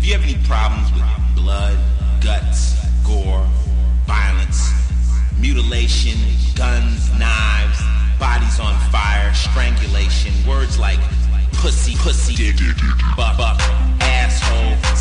If you have any problems with blood, guts, gore, violence, mutilation, guns, knives, bodies on fire, strangulation, words like pussy, pussy,